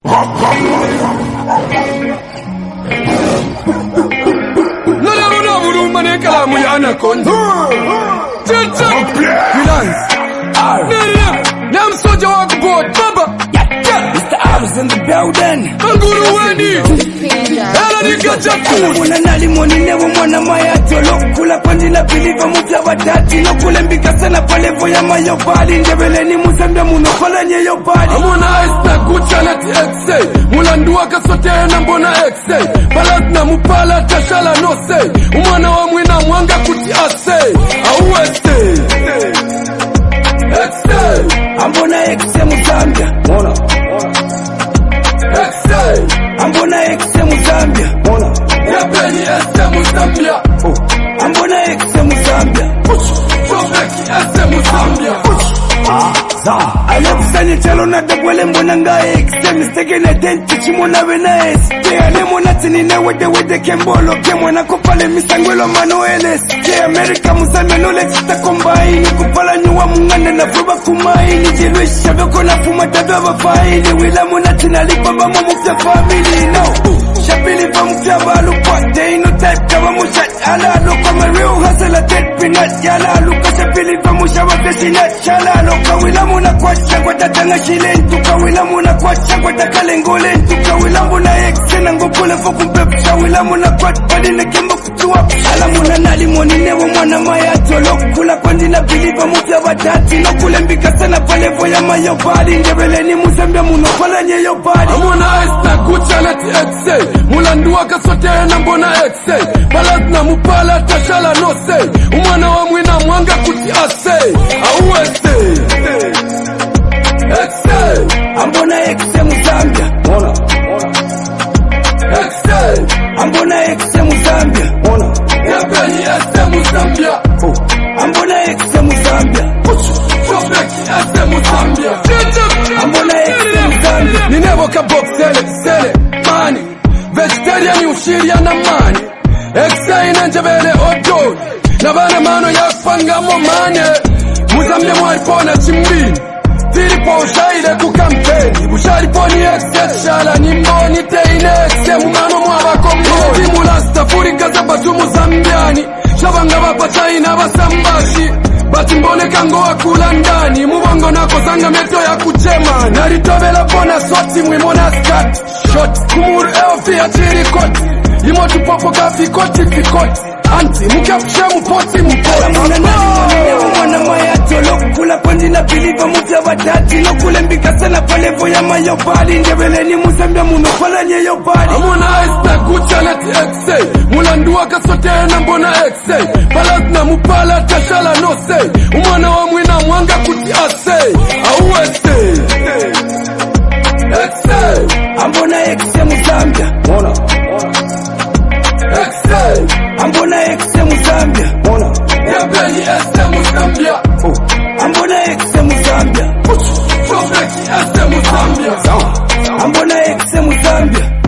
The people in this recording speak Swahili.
Nam soja wako board, baba. Mr. Arms in the building. Kanguru weni. Ela nikacha food. Mwana nali mwani newo mwana mayato. Lokula pandi na biliva mupya wadati. Lokule mbika sana pale voya mayo bali. Ndebele ni muzambia munopala nye yo bali. Amona ice na gucha na TXA. Mulandua kasote na mbona XA. Balance na mupala tashala no say. Umwana wa mwina mwanga kuti ase. Auweste. Ambona exe Muzambia, mona. Exe. Ambona exe Muzambia, mona. Yapeni exe Muzambia. Ambona exe Muzambia. Chobeki exe Muzambia. Alexani chalo na dagwele mbona nga exe. Mistake na denti chimona wena eske. Ale mona tinine wede kembolo. Kemwana kupale misangwelo manoeles. Ke Amerika Muzambia nole chita kombaini. Kupala nyuwa mungane na fuba kumaini. Jiluisha voko na fuma tadwa faini. Wila mona tinalipa mama mufya family. No, shabili va mufya balu kwa. They no type kama musha alalu. Kama real hustler dead peanut yalalu. Kashabili va musha wakashinat shalalu. Kawila muna kwa chakwa tatanga shilentu. Kawila muna kwa chakwa takalengolentu. Kawila muna exe na ngopule foku mpep. Kawila muna kwa padine kembo kutuwa. Ala muna nali mwani newo mwana mayato. Lokula kwandi na biliva mufya wadati. Lokule mbika sana pale voya mayo bali. Ndebele ni Muzambia munopala nye yo bali. Amona ice na gucha na TXA. Mulandua kasote na mbona XA. Balance na mupala tashala no say. Umwana wa mwina mwanga kuti ase. Auweste. Exe. Ambona exe Muzambia, mona. Exe. Ambona exe Muzambia, mona. Yapeni exe Muzambia. Ambona exe Muzambia. Chobeki exe Muzambia. Ambona exe Muzambia. Ninevo ka box sele mani. Vegetarian ushiria na mani. Exe inanjebele odo. Na bana mano ya kupangamo mane. Muzambia mwaipona chimbini. Tiripo ushaile kukampeni. Ushalipo ni exe shala nimboni teine exe. Mumano mwabako mboni. Timulasta furika za batu Muzambiani. Shabanga bapa China basambashi. Bati mbone kango wakula ndani. Mubongo nako zanga meto ya kuchema. Naritobela pona soti mwimona skat. Shot kumuru elfi achiri koti. Imotu popo kafi koti fikoti. Anti mukafushe mupoti Ala muna nali mwani newo mwana mayato. Lokula kwandi na biliva mufya wadati. Lokule mbika sana pale voya mayo bali. Ndebele ni Muzambia munopala nye yo bali. Amona ice na gucha na TXA. Mulandua kasote na mbona XA. Balance na mupala tashala no say. Umwana wa mwina mwanga kuti ase. Auweste. Exe. Ambona exe Muzambia, mona. Exe. Ambona exe Muzambia, mona. Yapeni exe Muzambia. Ambona exe Muzambia. Chobeki exe Muzambia. Ambona exe Muzambia.